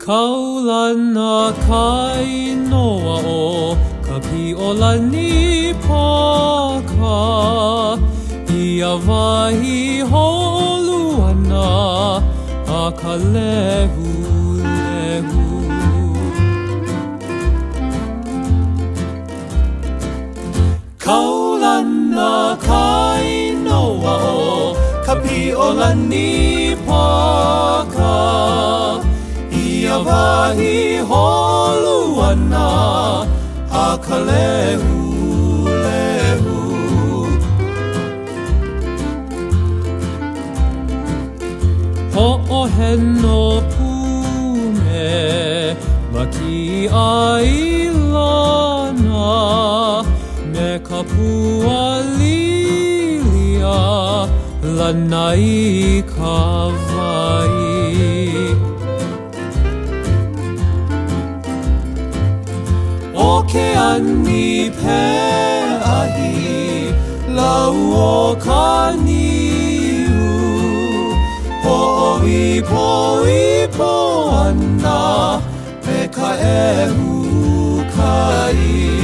Kaulana kai noa o ka piolani paka ia wahi holuana a ka lehu lehu. Kaulana kai noa o ka piolani paka ia wahi holuana a ka lehu lehu. Ho'ohe no pume ma ki ai lana me ka pua lilia lana I ka vai. O ke ani pe ahi lau o ka niu po ana pe ka ehu kai.